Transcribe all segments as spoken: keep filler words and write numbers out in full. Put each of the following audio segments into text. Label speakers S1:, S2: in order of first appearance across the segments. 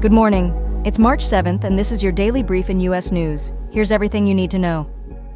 S1: Good morning. It's March seventh, and this is your daily brief in U S news. Here's everything you need to know.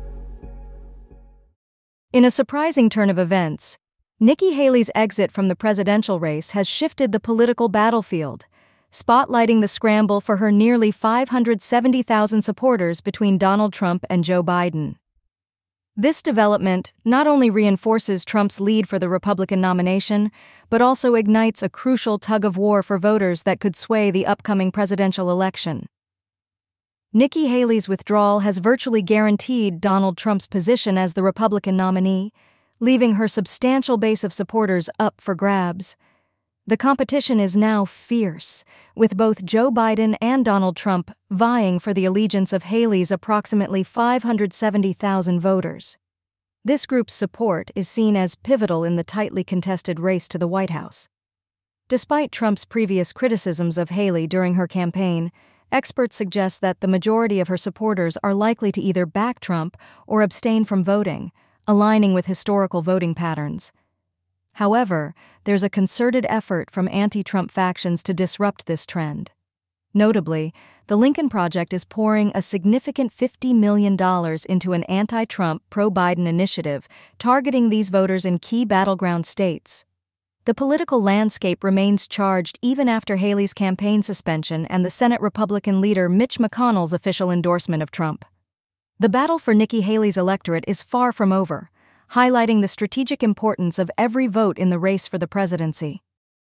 S1: In a surprising turn of events, Nikki Haley's exit from the presidential race has shifted the political battlefield, spotlighting the scramble for her nearly five hundred seventy thousand supporters between Donald Trump and Joe Biden. This development not only reinforces Trump's lead for the Republican nomination, but also ignites a crucial tug-of-war for voters that could sway the upcoming presidential election. Nikki Haley's withdrawal has virtually guaranteed Donald Trump's position as the Republican nominee, leaving her substantial base of supporters up for grabs. The competition is now fierce, with both Joe Biden and Donald Trump vying for the allegiance of Haley's approximately five hundred seventy thousand voters. This group's support is seen as pivotal in the tightly contested race to the White House. Despite Trump's previous criticisms of Haley during her campaign, experts suggest that the majority of her supporters are likely to either back Trump or abstain from voting, aligning with historical voting patterns. However, there's a concerted effort from anti-Trump factions to disrupt this trend. Notably, the Lincoln Project is pouring a significant fifty million dollars into an anti-Trump, pro-Biden initiative targeting these voters in key battleground states. The political landscape remains charged even after Haley's campaign suspension and the Senate Republican leader Mitch McConnell's official endorsement of Trump. The battle for Nikki Haley's electorate is far from over, highlighting the strategic importance of every vote in the race for the presidency.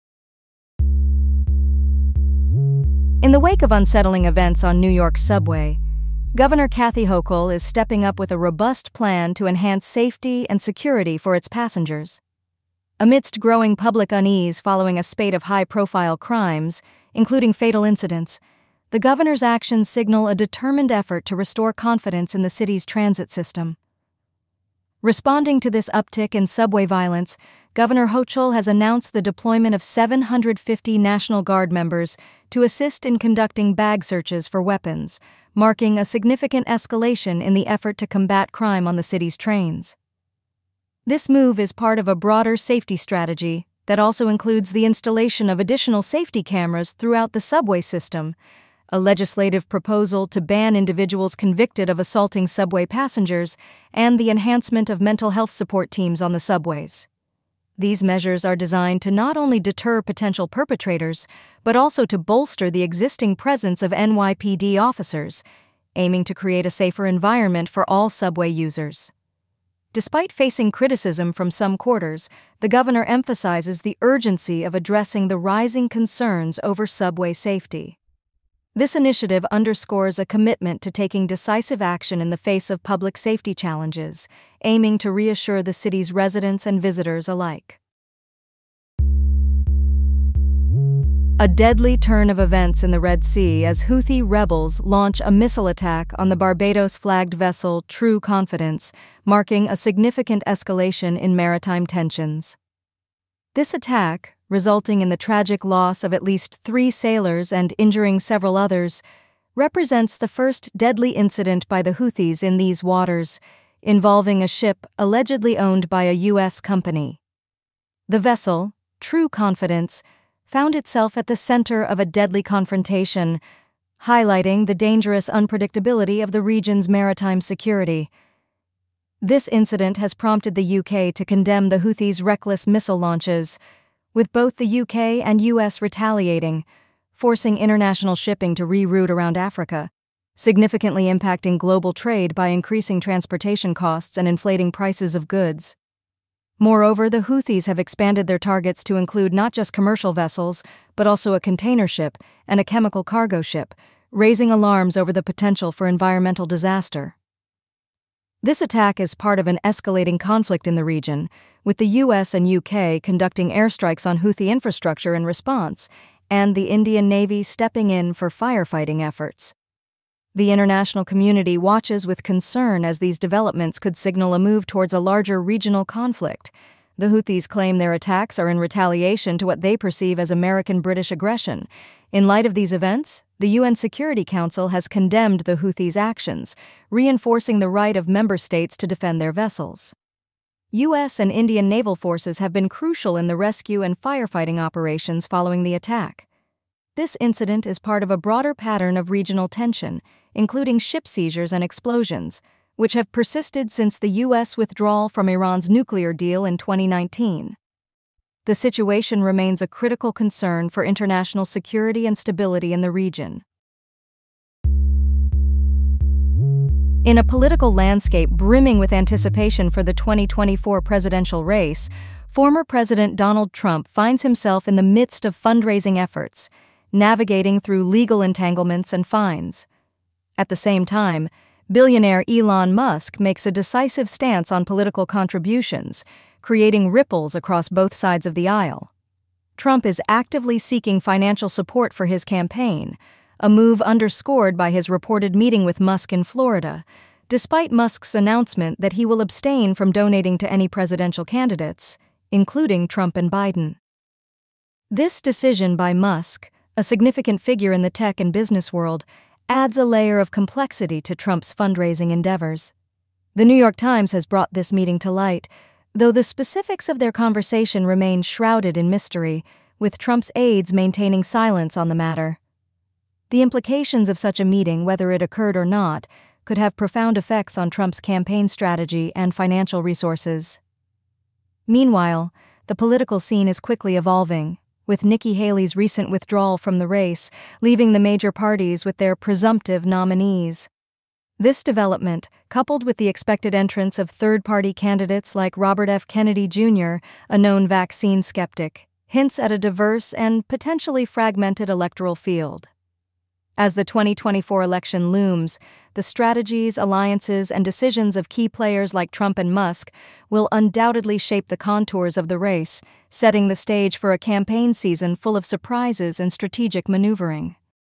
S1: In the wake of unsettling events on New York's subway, Governor Kathy Hochul is stepping up with a robust plan to enhance safety and security for its passengers. Amidst growing public unease following a spate of high-profile crimes, including fatal incidents, the governor's actions signal a determined effort to restore confidence in the city's transit system. Responding to this uptick in subway violence, Governor Hochul has announced the deployment of seven hundred fifty National Guard members to assist in conducting bag searches for weapons, marking a significant escalation in the effort to combat crime on the city's trains. This move is part of a broader safety strategy that also includes the installation of additional safety cameras throughout the subway system, a legislative proposal to ban individuals convicted of assaulting subway passengers, and the enhancement of mental health support teams on the subways. These measures are designed to not only deter potential perpetrators, but also to bolster the existing presence of N Y P D officers, aiming to create a safer environment for all subway users. Despite facing criticism from some quarters, the governor emphasizes the urgency of addressing the rising concerns over subway safety. This initiative underscores a commitment to taking decisive action in the face of public safety challenges, aiming to reassure the city's residents and visitors alike. A deadly turn of events in the Red Sea as Houthi rebels launch a missile attack on the Barbados-flagged vessel True Confidence, marking a significant escalation in maritime tensions. This attack, resulting in the tragic loss of at least three sailors and injuring several others, represents the first deadly incident by the Houthis in these waters, involving a ship allegedly owned by a U S company. The vessel, True Confidence, found itself at the center of a deadly confrontation, highlighting the dangerous unpredictability of the region's maritime security. This incident has prompted the U K to condemn the Houthis' reckless missile launches, with both the U K and U S retaliating, forcing international shipping to reroute around Africa, significantly impacting global trade by increasing transportation costs and inflating prices of goods. Moreover, the Houthis have expanded their targets to include not just commercial vessels, but also a container ship and a chemical cargo ship, raising alarms over the potential for environmental disaster. This attack is part of an escalating conflict in the region, with the U S and U K conducting airstrikes on Houthi infrastructure in response, and the Indian Navy stepping in for firefighting efforts. The international community watches with concern as these developments could signal a move towards a larger regional conflict. The Houthis claim their attacks are in retaliation to what they perceive as American-British aggression. In light of these events, the U N Security Council has condemned the Houthis' actions, reinforcing the right of member states to defend their vessels. U S and Indian naval forces have been crucial in the rescue and firefighting operations following the attack. This incident is part of a broader pattern of regional tension, including ship seizures and explosions, which have persisted since the U S withdrawal from Iran's nuclear deal in twenty nineteen. The situation remains a critical concern for international security and stability in the region. In a political landscape brimming with anticipation for the twenty twenty-four presidential race, former President Donald Trump finds himself in the midst of fundraising efforts, navigating through legal entanglements and fines. At the same time, billionaire Elon Musk makes a decisive stance on political contributions, creating ripples across both sides of the aisle. Trump is actively seeking financial support for his campaign, a move underscored by his reported meeting with Musk in Florida, despite Musk's announcement that he will abstain from donating to any presidential candidates, including Trump and Biden. This decision by Musk, a significant figure in the tech and business world, adds a layer of complexity to Trump's fundraising endeavors. The New York Times has brought this meeting to light, though the specifics of their conversation remain shrouded in mystery, with Trump's aides maintaining silence on the matter. The implications of such a meeting, whether it occurred or not, could have profound effects on Trump's campaign strategy and financial resources. Meanwhile, the political scene is quickly evolving, with Nikki Haley's recent withdrawal from the race leaving the major parties with their presumptive nominees. This development, coupled with the expected entrance of third-party candidates like Robert F. Kennedy Junior, a known vaccine skeptic, hints at a diverse and potentially fragmented electoral field. As the twenty twenty-four election looms, the strategies, alliances, and decisions of key players like Trump and Musk will undoubtedly shape the contours of the race, setting the stage for a campaign season full of surprises and strategic maneuvering.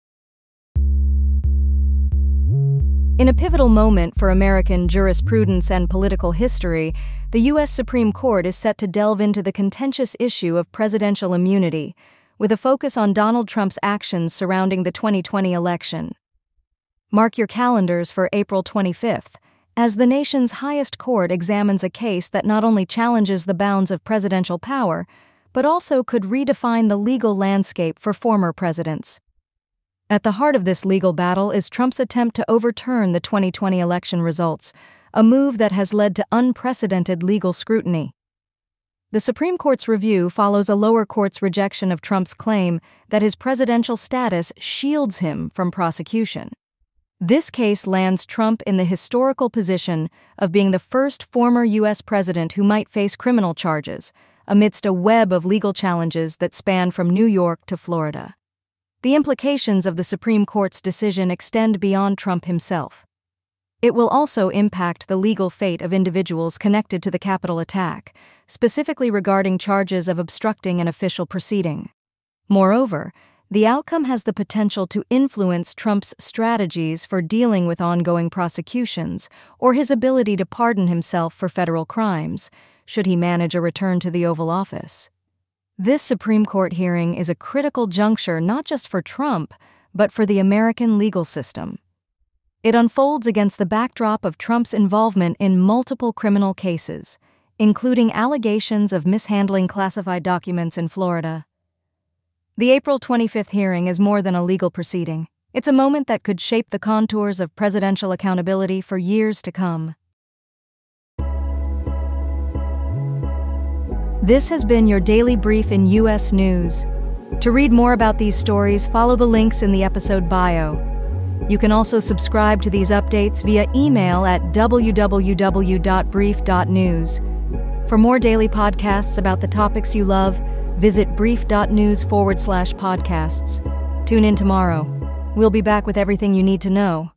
S1: In a pivotal moment for American jurisprudence and political history, the U S Supreme Court is set to delve into the contentious issue of presidential immunity, with a focus on Donald Trump's actions surrounding the twenty twenty election. Mark your calendars for April twenty-fifth, as the nation's highest court examines a case that not only challenges the bounds of presidential power, but also could redefine the legal landscape for former presidents. At the heart of this legal battle is Trump's attempt to overturn the twenty twenty election results, a move that has led to unprecedented legal scrutiny. The Supreme Court's review follows a lower court's rejection of Trump's claim that his presidential status shields him from prosecution. This case lands Trump in the historical position of being the first former U S president who might face criminal charges, amidst a web of legal challenges that span from New York to Florida. The implications of the Supreme Court's decision extend beyond Trump himself. It will also impact the legal fate of individuals connected to the Capitol attack, specifically regarding charges of obstructing an official proceeding. Moreover, the outcome has the potential to influence Trump's strategies for dealing with ongoing prosecutions or his ability to pardon himself for federal crimes, should he manage a return to the Oval Office. This Supreme Court hearing is a critical juncture not just for Trump, but for the American legal system. It unfolds against the backdrop of Trump's involvement in multiple criminal cases, including allegations of mishandling classified documents in Florida. The April twenty-fifth hearing is more than a legal proceeding. It's a moment that could shape the contours of presidential accountability for years to come. This has been your daily brief in U S news. To read more about these stories, follow the links in the episode bio. You can also subscribe to these updates via email at w w w dot brief dot news. For more daily podcasts about the topics you love, visit brief.news forward slash podcasts. Tune in tomorrow. We'll be back with everything you need to know.